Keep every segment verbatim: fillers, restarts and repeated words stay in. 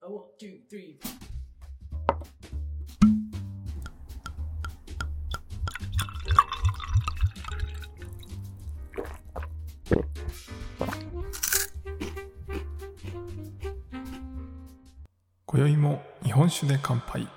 One, two, three. 今宵も日本酒で乾杯。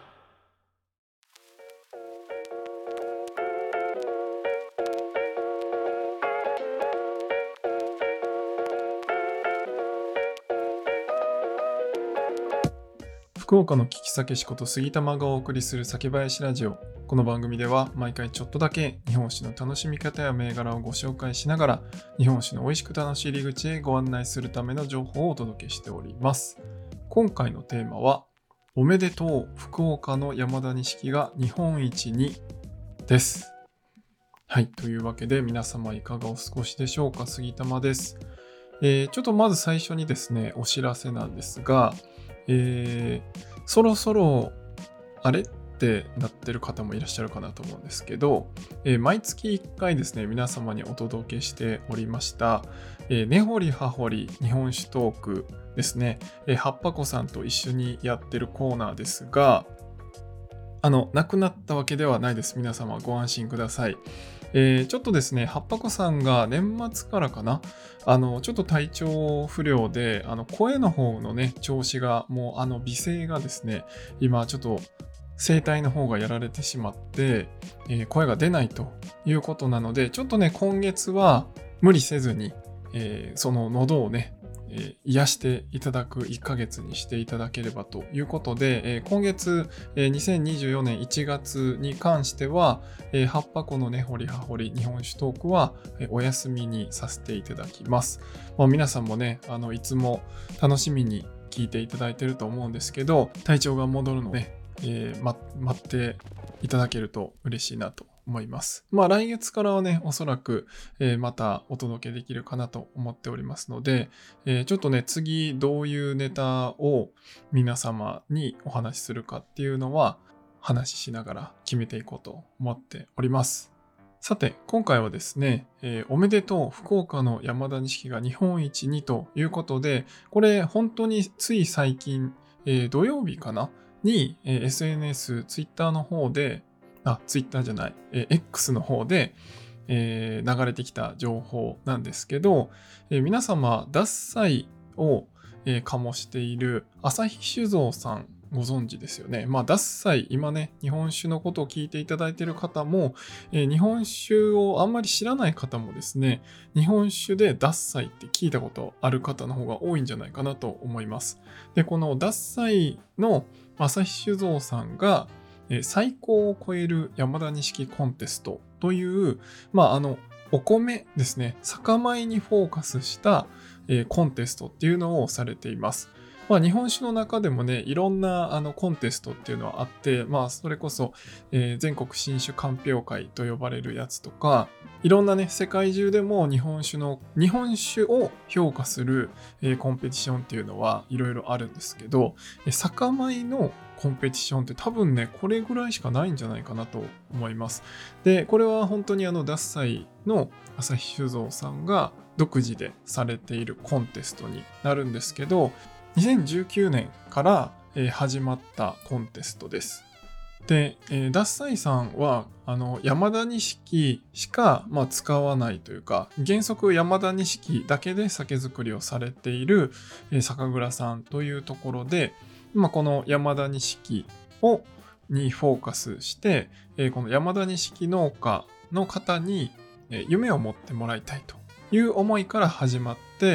福岡の聞き酒師こと杉玉がお送りする酒林ラジオ。この番組では毎回ちょっとだけ日本酒の楽しみ方や銘柄をご紹介しながら、日本酒の美味しく楽しい入り口へご案内するための情報をお届けしております。今回のテーマは、おめでとう福岡の山田錦が日本一にです。はい、というわけで皆様いかがお過ごしでしょうか。杉玉です。えー、ちょっとまず最初にですね、お知らせなんですが、えー、そろそろあれってなってる方もいらっしゃるかなと思うんですけど、えー、毎月いっかいですね、皆様にお届けしておりました、えー、根掘り葉掘り日本酒トークですね、えー、はっぱこさんと一緒にやってるコーナーですが、あの、なくなったわけではないです。皆様ご安心ください。えー、ちょっとですね、はっぱこさんが年末からかな、あの、ちょっと体調不良で、あの、声の方のね、調子が、もう、あの、美声がですね、今、ちょっと、声帯の方がやられてしまって、えー、声が出ないということなので、ちょっとね、今月は無理せずに、えー、その喉をね、えー、癒していただくいっかげつにしていただければということで、えー、今月、えー、にせんにじゅうよねんいちがつに関しては、えー、はっぱこの根掘り葉掘り日本酒トークは、えー、お休みにさせていただきます。まあ、皆さんもね、あのいつも楽しみに聞いていただいていると思うんですけど、体調が戻るので、えー、ま、待っていただけると嬉しいなと思います。まあ来月からはね、おそらく、えー、またお届けできるかなと思っておりますので、えー、ちょっとね、次どういうネタを皆様にお話しするかっていうのは話ししながら決めていこうと思っております。さて、今回はですね、えー、おめでとう福岡の山田錦が日本一にということで、これ本当につい最近、えー、土曜日かなに、えー、エスエヌエス、ツイッターの方で、あ、ツイッターじゃない、えー、X の方で、えー、流れてきた情報なんですけど、えー、皆様、獺祭を、えー、醸している朝日酒造さんご存知ですよね。まあ、獺祭、今ね、日本酒のことを聞いていただいている方も、えー、日本酒をあんまり知らない方もですね、日本酒で獺祭って聞いたことある方の方が多いんじゃないかなと思います。で、この獺祭の朝日酒造さんが、えー、最高を超える山田錦コンテストという、まあ、あの、お米ですね、酒米にフォーカスした、えー、コンテストっていうのをされています。まあ、日本酒の中でもね、いろんなあのコンテストっていうのはあって、まあ、それこそ、えー、全国新酒鑑評会と呼ばれるやつとか、いろんなね、世界中でも日本酒の、日本酒を評価する、えー、コンペティションっていうのはいろいろあるんですけど、えー、酒米のコンペティションって多分ね、これぐらいしかないんじゃないかなと思います。で、これは本当にあの、獺祭の朝日酒造さんが独自でされているコンテストになるんですけど、にせんじゅうきゅうねんから、えー、始まったコンテストです。で、えー、獺祭さんはあの山田錦しか、まあ、使わないというか、原則山田錦だけで酒造りをされている、えー、酒蔵さんというところで、まあ、この山田錦をにフォーカスして、えー、この山田錦農家の方に、えー、夢を持ってもらいたいという思いから始まって、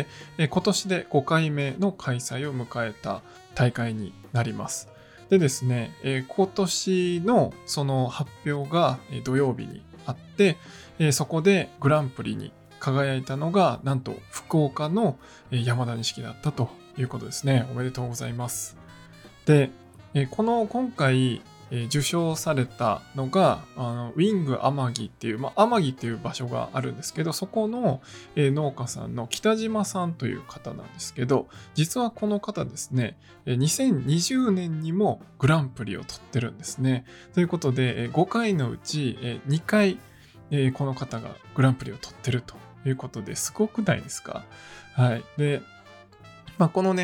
えー、今年でごかいめの開催を迎えた大会になります。でですね、えー、今年のその発表が土曜日にあって、えー、そこでグランプリに輝いたのがなんと福岡の山田錦だったということですね。おめでとうございます。で、えー、この今回、えー、受賞されたのがあのウィング天城っていう、まあ、天城っていう場所があるんですけど、そこの、えー、農家さんの北島さんという方なんですけど、実はこの方ですね、にせんにじゅうねんにもグランプリを取ってるんですね。ということで、ごかいのうちにかい、えー、この方がグランプリを取ってるということですごくないですか？はい。で、まあ、このね、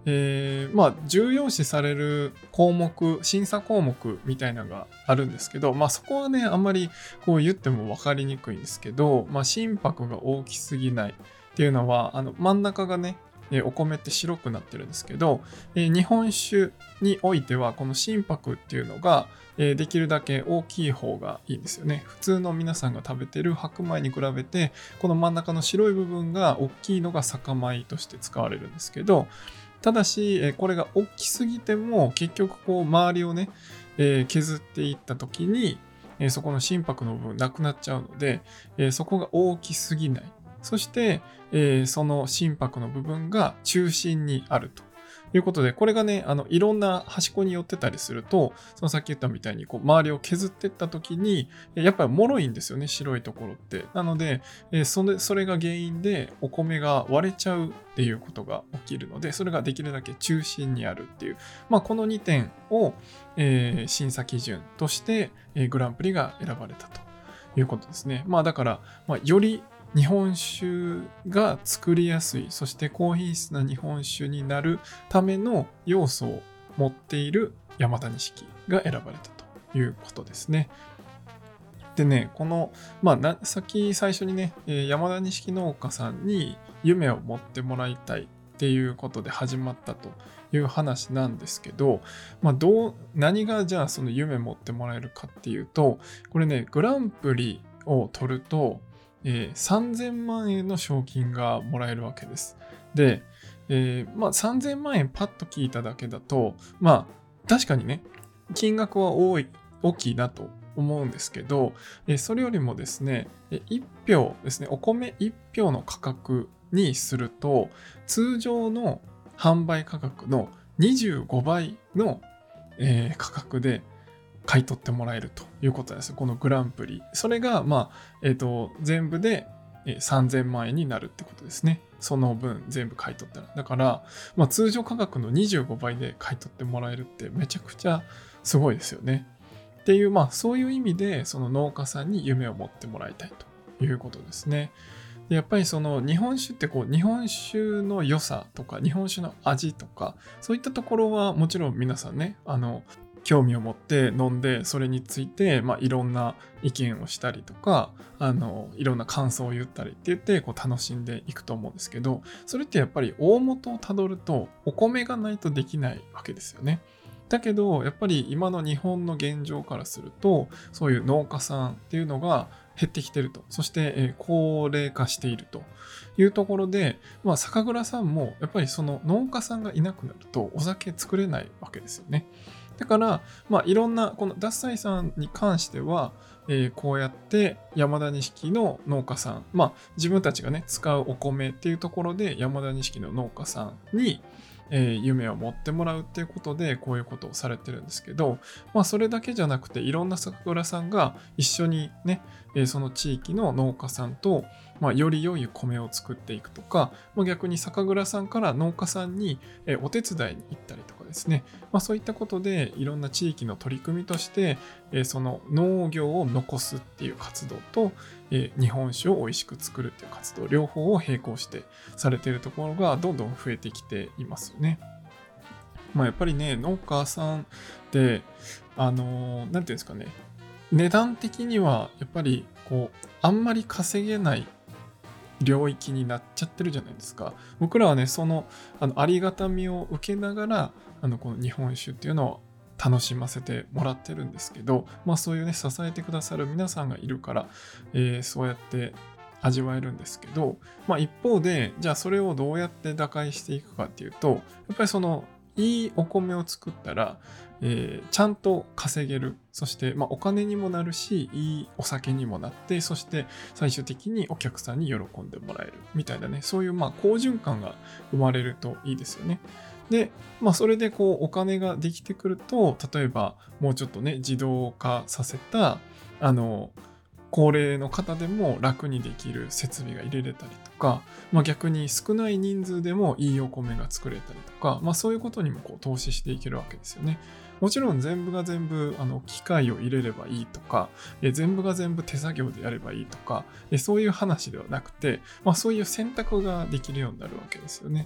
えー、まあ重要視される項目、審査項目みたいなのがあるんですけど、まあそこはね、あんまりこう言っても分かりにくいんですけど、まあ心拍が大きすぎないっていうのは、あの真ん中がね、えーお米って白くなってるんですけど、えー日本酒においてはこの心拍っていうのが、えーできるだけ大きい方がいいんですよね。普通の皆さんが食べてる白米に比べて、この真ん中の白い部分が大きいのが酒米として使われるんですけど、ただし、えーこれが大きすぎても結局こう周りをね、えー削っていった時に、えーそこの心拍の部分なくなっちゃうので、えーそこが大きすぎない。そして、えーその心拍の部分が中心にあるということで、これがね、あのいろんな端っこに寄ってたりすると、そのさっき言ったみたいにこう周りを削っていった時に、えーやっぱり脆いんですよね、白いところって。なので、えーそれそれが原因でお米が割れちゃうっていうことが起きるので、それができるだけ中心にあるっていう、まあ、このにてんを、えー審査基準として、えーグランプリが選ばれたということですね。まあだから、まあ、より日本酒が作りやすい、そして高品質な日本酒になるための要素を持っている山田錦が選ばれたということですね。でね、この、まあな、さっき最初にね、えー山田錦農家さんに夢を持ってもらいたいっていうことで始まったという話なんですけど、まあ、どう、何がじゃあその夢持ってもらえるかっていうと、これね、グランプリを取ると、えーさんぜんまんえんの賞金がもらえるわけです。で、えーまあ、さんぜんまんえんパッと聞いただけだと、まあ、確かにね、金額は多い、大きいなと思うんですけど、えーそれよりもですね、えいち票ですね、お米いち票の価格にすると、通常の販売価格のにじゅうごばいの、えー価格で買い取ってもらえるということです。このグランプリ。それが、まあ、えっ、と、全部でえーさんぜんまんえんになるってことですね。その分全部買い取ったら。だから、まあ、通常価格のにじゅうごばいで買い取ってもらえるってめちゃくちゃすごいですよね。っていう、まあ、そういう意味で、その農家さんに夢を持ってもらいたいということですね。でやっぱりその日本酒ってこう日本酒の良さとか日本酒の味とかそういったところはもちろん皆さんねあの興味を持って飲んでそれについて、まあ、いろんな意見をしたりとかあのいろんな感想を言ったりって言ってこう楽しんでいくと思うんですけど、それってやっぱり大元をたどるとお米がないとできないわけですよね。だけどやっぱり今の日本の現状からするとそういう農家さんっていうのが減ってきてると。そして、えー高齢化しているというところで、まあ、酒蔵さんもやっぱりその農家さんがいなくなるとお酒作れないわけですよね。だから、まあ、いろんな、この獺祭さんに関しては、えーこうやって山田錦の農家さん、まあ、自分たちがね、使うお米っていうところで山田錦の農家さんに、えー夢を持ってもらうっていうことでこういうことをされてるんですけど、まあそれだけじゃなくていろんな酒蔵さんが一緒にね、えーその地域の農家さんと、まあ、より良い米を作っていくとか、まあ、逆に酒蔵さんから農家さんに、えーお手伝いに行ったりとかですね、まあ、そういったことでいろんな地域の取り組みとして、えーその農業を残すっていう活動と、えー日本酒を美味しく作るっていう活動両方を並行してされているところがどんどん増えてきていますよね。まあ、やっぱりね農家さんってあのーなんていうんですかね、値段的にはやっぱりこうあんまり稼げない領域になっちゃってるじゃないですか。僕らはねそのあのありがたみを受けながらあのこの日本酒っていうのを楽しませてもらってるんですけど、まあそういうね支えてくださる皆さんがいるから、えーそうやって味わえるんですけど、まあ一方でじゃあそれをどうやって打開していくかっていうと、やっぱりそのいいお米を作ったら、えーちゃんと稼げる。そして、まあ、お金にもなるし、いいお酒にもなって、そして最終的にお客さんに喜んでもらえる。みたいなね、そういうまあ好循環が生まれるといいですよね。で、まあ、それでこうお金ができてくると、例えばもうちょっとね、自動化させた、あの、高齢の方でも楽にできる設備が入れれたりとか、まあ、逆に少ない人数でもいいお米が作れたりとか、まあ、そういうことにもこう投資していけるわけですよね。もちろん全部が全部あの機械を入れればいいとか、え全部が全部手作業でやればいいとか、えそういう話ではなくて、まあ、そういう選択ができるようになるわけですよね。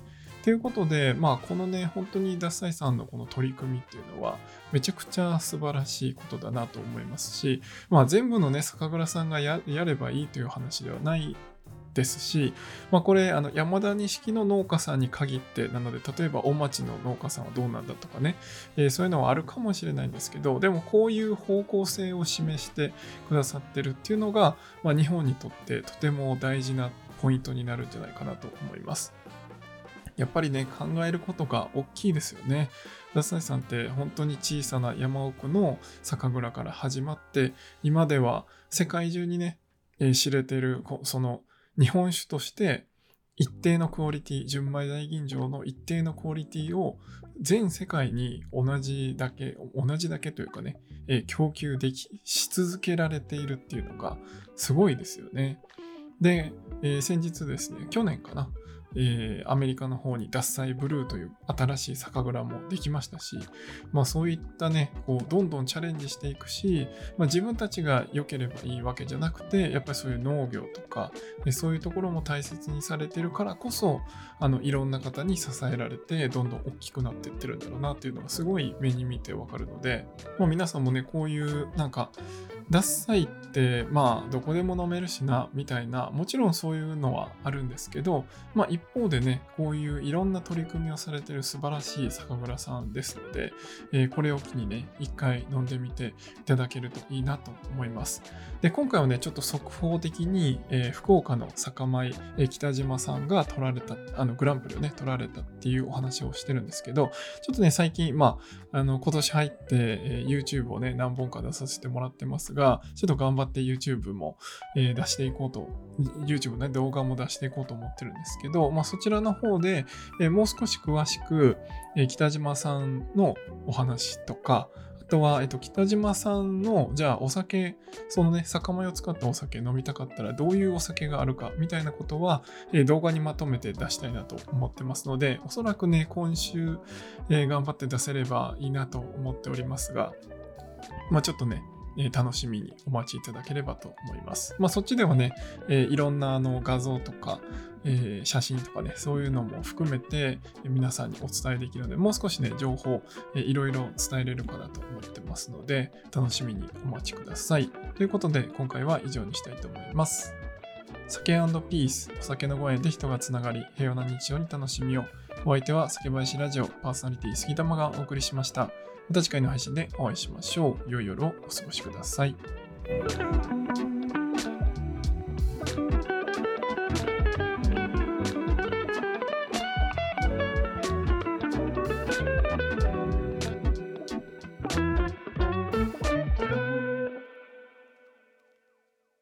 ということで、まあ、このね、本当に獺祭さんのこの取り組みっていうのは、めちゃくちゃ素晴らしいことだなと思いますし、まあ、全部のね、酒蔵さんが や, やればいいという話ではないですし、まあ、これあの山田錦の農家さんに限ってなので、例えば大町の農家さんはどうなんだとかね、えー、そういうのはあるかもしれないんですけど、でもこういう方向性を示してくださってるっていうのが、まあ、日本にとってとても大事なポイントになるんじゃないかなと思います。やっぱりね、考えることが大きいですよね。獺祭さんって本当に小さな山奥の酒蔵から始まって、今では世界中にね、えー知れてるその日本酒として一定のクオリティ、純米大吟醸の一定のクオリティを全世界に同じだけ、同じだけというかね、えー供給でき、し続けられているっていうのがすごいですよね。で、えー先日ですね、去年かな、えーアメリカの方に獺祭ブルーという新しい酒蔵もできましたし、まあそういったね、こうどんどんチャレンジしていくし、まあ、自分たちが良ければいいわけじゃなくて、やっぱりそういう農業とか、えそういうところも大切にされてるからこそ、あのいろんな方に支えられて、どんどん大きくなっていってるんだろうなっていうのがすごい目に見てわかるので、まあ、皆さんもね、こういうなんか、獺祭ってまあどこでも飲めるしなみたいな、もちろんそういうのはあるんですけど、まあ一方でね、こういういろんな取り組みをされている素晴らしい酒蔵さんですので、えーこれを機にね、一回飲んでみていただけるといいなと思います。で、今回はね、ちょっと速報的に、えー福岡の酒米、えー北島さんが取られた、あのグランプリをね、取られたっていうお話をしてるんですけど、ちょっとね、最近、まあ、あの今年入って、えー YouTube をね、何本か出させてもらってますが、ちょっと頑張って YouTube も、えー出していこうと、YouTube ね、動画も出していこうと思ってるんですけど、まあ、そちらの方で、えーもう少し詳しく、えー北島さんのお話とか、あとは、えっと、北島さんの、じゃあお酒、そのね、酒米を使ったお酒飲みたかったらどういうお酒があるかみたいなことは、えー動画にまとめて出したいなと思ってますので、おそらくね、今週、えー頑張って出せればいいなと思っておりますが、まあちょっとね、えー楽しみにお待ちいただければと思います。まあそっちではね、えーいろんなあの画像とか、えー写真とかね、そういうのも含めてえー皆さんにお伝えできるので、もう少しね、情報、えーいろいろ伝えれるかなと思ってますので、楽しみにお待ちください。ということで、今回は以上にしたいと思います。酒&ピース、お酒のご縁で人がつながり、平和な日常に楽しみを。お相手は酒林ラジオパーソナリティ杉玉がお送りしました。また次回の配信でお会いしましょう。良い夜をお過ごしください。